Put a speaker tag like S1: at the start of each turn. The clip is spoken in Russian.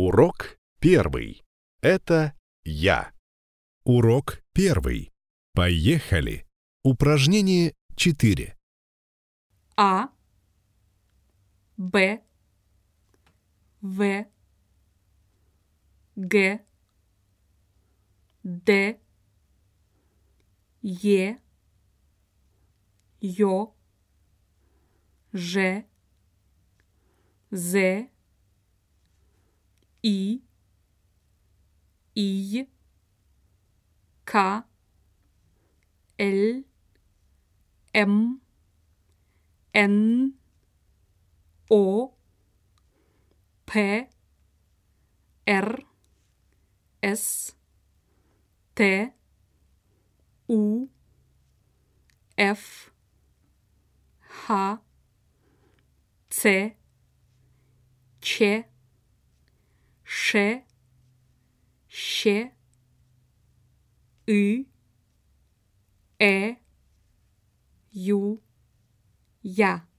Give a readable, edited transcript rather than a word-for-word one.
S1: Урок 1. Это я. Урок 1. Поехали. Упражнение 4.
S2: А, Б, В, Г, Д, Е, Ё, Ж, З, И, К, Л, М, Н, О, П, Р, С, Т, У, Ф, Х, Ц, Ч, Ш, Щ, И, Ю, Я.